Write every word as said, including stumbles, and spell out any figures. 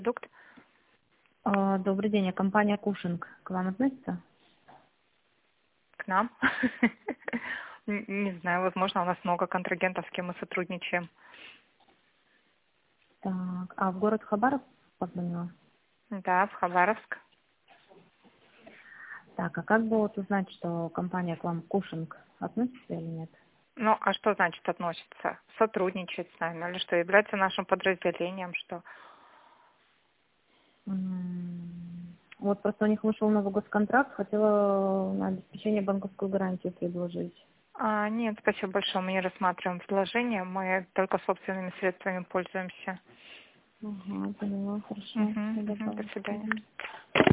Продукт. А, Добрый день, а компания Кушинг к вам относится? К нам. Не не знаю, возможно, у нас много контрагентов, с кем мы сотрудничаем. Так, а в город Хабаровск позвонила? Да, в Хабаровск. Так, а как бы вот узнать, что компания к вам Кушинг относится или нет? Ну, а что значит относится? Сотрудничать с нами или что? Является нашим подразделением, что? М, Вот просто у них вышел новый госконтракт, хотела на обеспечение банковскую гарантию предложить. А, нет, спасибо большое. Мы не рассматриваем предложение, мы только собственными средствами пользуемся. Ага, поняла, хорошо. Мгм, Тогда мгм, до так. свидания. Мгм.